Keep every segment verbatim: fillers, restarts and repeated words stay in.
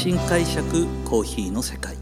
新解釈コーヒーの世界。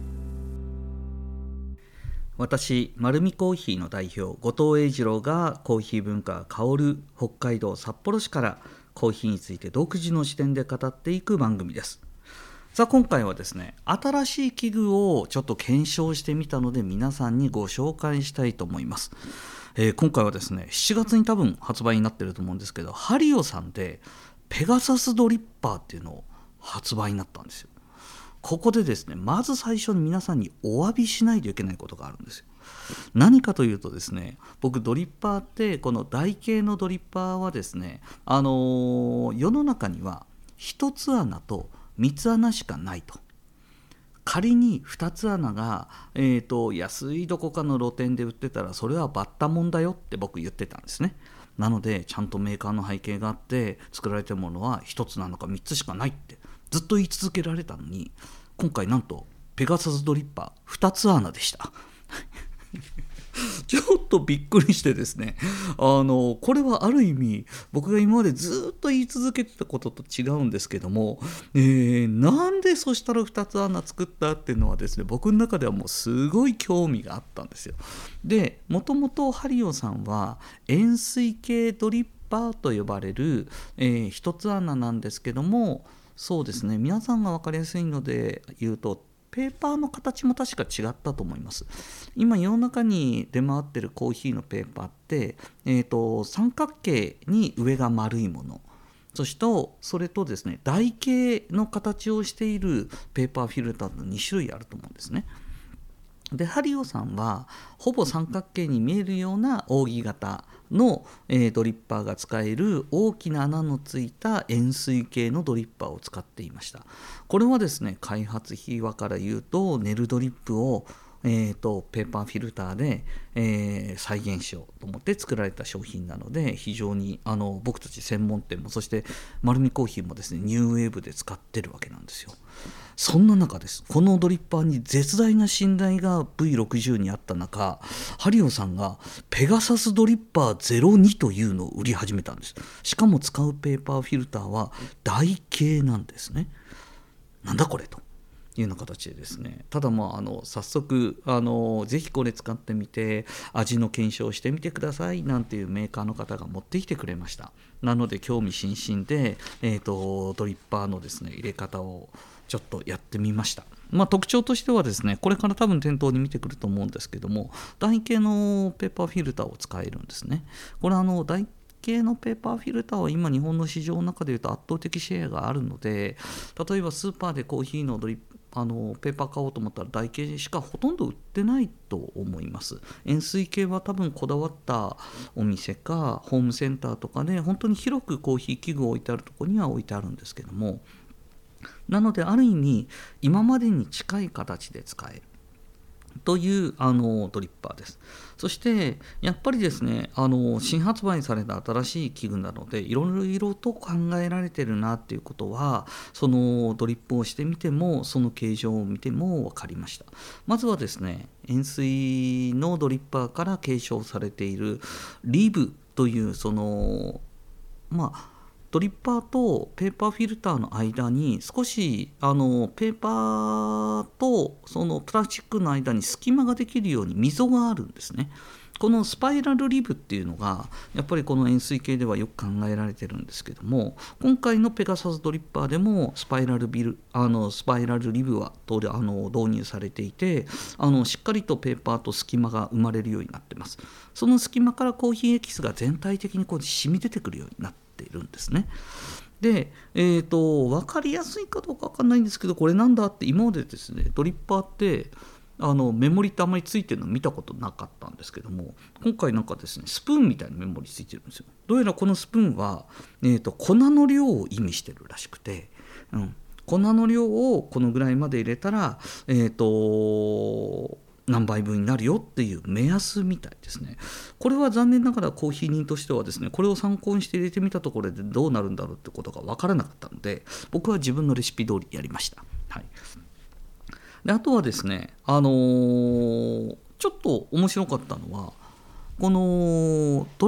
私丸見コーヒーの代表後藤英二郎がコーヒー文化が香る北海道札幌市からコーヒーについて独自の視点で語っていく番組です。さあ今回はですね、新しい器具をちょっと検証してみたので皆さんにご紹介したいと思います。えー、今回はですねしちがつに多分発売になってると思うんですけど、ハリオさんでペガサスドリッパーっていうのを発売になったんですよ。ここでですね、まず最初に皆さんにお詫びしないといけないことがあるんですよ。何かというとですね、僕ドリッパーってこの台形のドリッパーはですね、あのー、世の中にはひとつ穴とみっつ穴しかないと。仮にふたつ穴が、えーと、安いどこかの露店で売ってたらそれはバッタもんだよって僕言ってたんですね。なのでちゃんとメーカーの背景があって作られてるものはひとつなのかみっつしかないってずっと言い続けられたのに、今回なんとペガサスドリッパーふたつ穴でしたちょっとびっくりしてですね、あのこれはある意味僕が今までずっと言い続けてたことと違うんですけども、えー、なんでそしたらふたつ穴作ったっていうのはですね、僕の中ではもうすごい興味があったんですよ。で、もともとハリオさんは円錐形ドリッパーと呼ばれる、えー、ひとつ穴なんですけども、そうですね、皆さんが分かりやすいので言うとペーパーの形も確か違ったと思います。今世の中に出回っているコーヒーのペーパーって、えーと、三角形に上が丸いもの、そしてそれとですね台形の形をしているペーパーフィルターのに種類あると思うんですね。でハリオさんはほぼ三角形に見えるような扇形の、えー、ドリッパーが使える大きな穴のついた円錐形のドリッパーを使っていました。これはですね、開発秘話から言うとネルドリップをえー、とペーパーフィルターで、えー、再現しようと思って作られた商品なので、非常にあの僕たち専門店もそして丸見コーヒーもですねニューウェーブで使ってるわけなんですよ。そんな中です、このドリッパーに絶大な信頼が ブイろくじゅう にあった中、ハリオさんがペガサスドリッパーゼロにというのを売り始めたんです。しかも使うペーパーフィルターは台形なんですね。なんだこれというような形でですね、ただまああの早速あのぜひこれ使ってみて味の検証してみてくださいなんていうメーカーの方が持ってきてくれました。なので興味津々で、えーと、ドリッパーのですね入れ方をちょっとやってみました。まあ、特徴としてはですね、これから多分店頭に見てくると思うんですけども、台形のペーパーフィルターを使えるんですね。これあの台系のペーパーフィルターは今日本の市場の中でいうと圧倒的シェアがあるので、例えばスーパーでコーヒーのドリップあのペーパー買おうと思ったら台形しかほとんど売ってないと思います。円錐形は多分こだわったお店かホームセンターとかで本当に広くコーヒー器具を置いてあるところには置いてあるんですけども、なのである意味今までに近い形で使えるというあのドリッパーです。そしてやっぱりですね、あの新発売された新しい器具なのでいろいろと考えられてるなっていうことは、そのドリップをしてみてもその形状を見ても分かりました。まずはですね、円錐のドリッパーから継承されているリブというそのまあドリッパーとペーパーフィルターの間に少しあのペーパーとそのプラスチックの間に隙間ができるように溝があるんですね。このスパイラルリブっていうのがやっぱりこの円錐形ではよく考えられてるんですけども、今回のペガサスドリッパーでもスパイラルビルあのスパイラルリブはあの導入されていて、あのしっかりとペーパーと隙間が生まれるようになってます。その隙間からコーヒーエキスが全体的にこう染み出てくるようになっているんですね。で、えーと、分かりやすいかどうか分かんないんですけど、これなんだって今までですねドリッパーってあのメモリってあんまりついてるの見たことなかったんですけども、今回なんかですねスプーンみたいなメモリついてるんですよ。どうやらこのスプーンは、えーと、粉の量を意味してるらしくて、うん、粉の量をこのぐらいまで入れたらえーと何倍分になるよっていう目安みたいですね。これは残念ながらコーヒー人としてはですね、これを参考にして入れてみたところでどうなるんだろうってことが分からなかったので、僕は自分のレシピ通りやりました。はい。であとはですね、あのー、ちょっと面白かったのはこのドリッ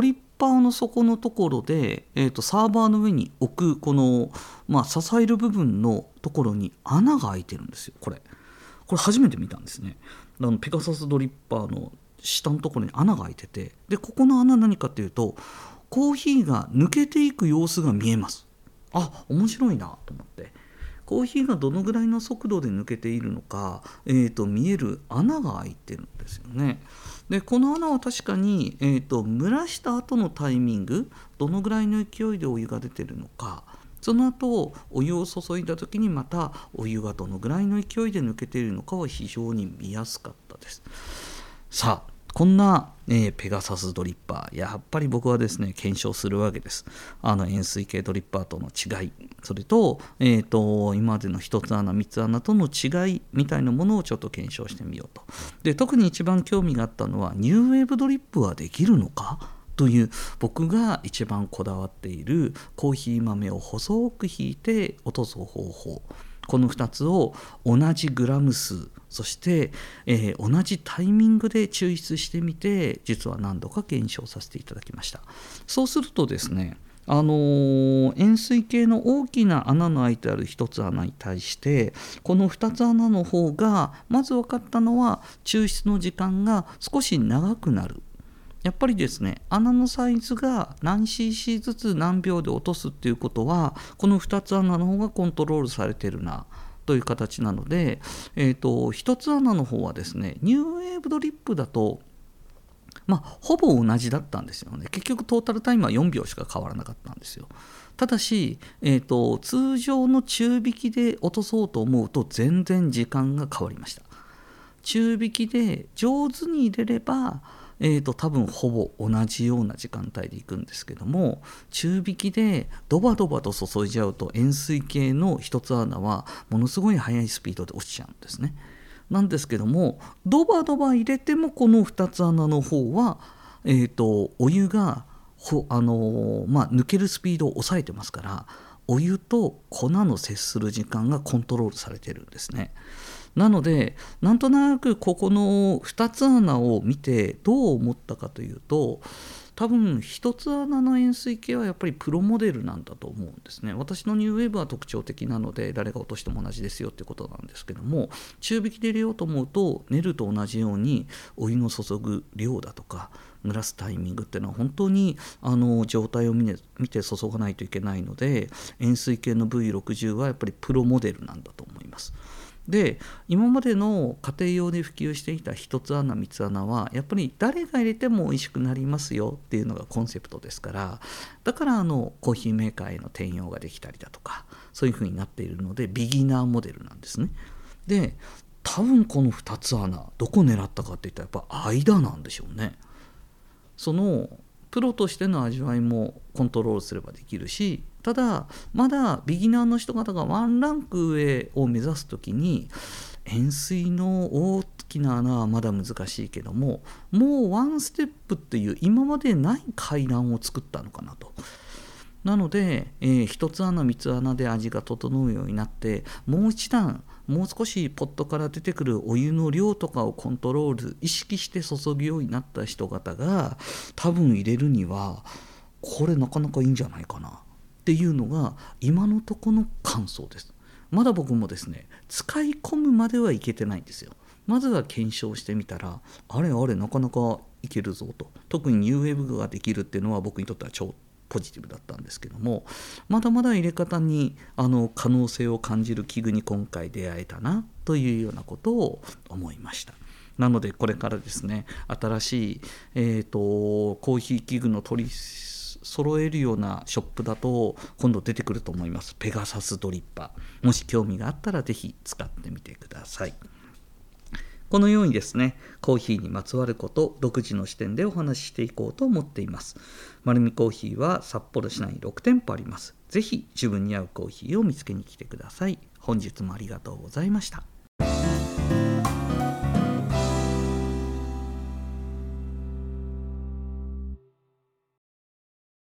パーの底のところで、えーと、サーバーの上に置くこの、まあ、支える部分のところに穴が開いてるんですよ。これこれ初めて見たんですね。あのペガサスドリッパーの下のところに穴が開いてて、でここの穴何かっていうとコーヒーが抜けていく様子が見えます。あ、面白いなと思って、コーヒーがどのぐらいの速度で抜けているのか、えー、と見える穴が開いてるんですよね。でこの穴は確かに、えー、と蒸らした後のタイミング、どのぐらいの勢いでお湯が出てるのか、その後お湯を注いだ時にまたお湯がどのぐらいの勢いで抜けているのかは非常に見やすかったです。さあこんな、えー、ペガサスドリッパー、やっぱり僕はですね検証するわけです。あの円錐形ドリッパーとの違い、それと、えーと今までのひとつ穴みつ穴との違いみたいなものをちょっと検証してみようと。で特に一番興味があったのはニューウェーブドリップはできるのかという、僕が一番こだわっているコーヒー豆を細くひいて落とす方法、このふたつを同じグラム数、そして、えー、同じタイミングで抽出してみて、実は何度か検証させていただきました。そうするとですね、あのー、円錐形の大きな穴の開いてあるひとつ穴に対してこのふたつ穴の方が、まず分かったのは抽出の時間が少し長くなる。やっぱりですね、穴のサイズが何 シーシー ずつ何秒で落とすっていうことは、このふたつ穴の方がコントロールされてるなという形なので、えーと、ひとつ穴の方はですね、ニューウェーブドリップだと、まあ、ほぼ同じだったんですよね。結局トータルタイムはよんびょうしか変わらなかったんですよ。ただし、えーと、通常の中引きで落とそうと思うと全然時間が変わりました。中引きで上手に入れればえーと多分ほぼ同じような時間帯でいくんですけども、中引きでドバドバと注いじゃうと円錐形の一つ穴はものすごい速いスピードで落ちちゃうんですね。なんですけども、ドバドバ入れてもこのふたつ穴の方は、えーとお湯がほ、あのーまあ、抜けるスピードを抑えてますから、お湯と粉の接する時間がコントロールされてるんですね。なのでなんとなくここのふたつ穴を見てどう思ったかというと、多分ひとつ穴の円錐形はやっぱりプロモデルなんだと思うんですね。私のニューウェーブは特徴的なので誰が落としても同じですよってことなんですけども、中引きで入れようと思うと練ると同じようにお湯の注ぐ量だとか蒸らすタイミングっていうのは本当にあの状態を見て、見て注がないといけないので、円錐形の ブイろくじゅう はやっぱりプロモデルなんだと思います。で今までの家庭用で普及していたひとつ穴みつ穴はやっぱり誰が入れても美味しくなりますよっていうのがコンセプトですから、だからあのコーヒーメーカーへの転用ができたりだとかそういう風になっているのでビギナーモデルなんですね。で多分このふたつ穴どこ狙ったかっていったらやっぱ間なんでしょうね。そのプロとしての味わいもコントロールすればできるし、ただまだビギナーの人方がワンランク上を目指すときに円錐の大きな穴はまだ難しいけども、もうワンステップっていう今までない階段を作ったのかなと。なので、えー、ひとつ穴みつ穴で味が整うようになって、もう一段もう少しポットから出てくるお湯の量とかをコントロール意識して注ぐようになった人方が多分入れるにはこれなかなかいいんじゃないかなっていうのが今のところの感想です。まだ僕もですね使い込むまではいけてないんですよ。まずは検証してみたらあれあれなかなかいけるぞと。特にニューウェーブができるっていうのは僕にとっては超ポジティブだったんですけども、まだまだ入れ方にあの可能性を感じる器具に今回出会えたなというようなことを思いました。なのでこれからですね新しい、えーと、コーヒー器具の取り揃えるようなショップだと今度出てくると思います。ペガサスドリッパー、もし興味があったらぜひ使ってみてください。このようにですね、コーヒーにまつわること独自の視点でお話ししていこうと思っています。丸見コーヒーは札幌市内にろくてんぽあります。ぜひ自分に合うコーヒーを見つけに来てください。本日もありがとうございました。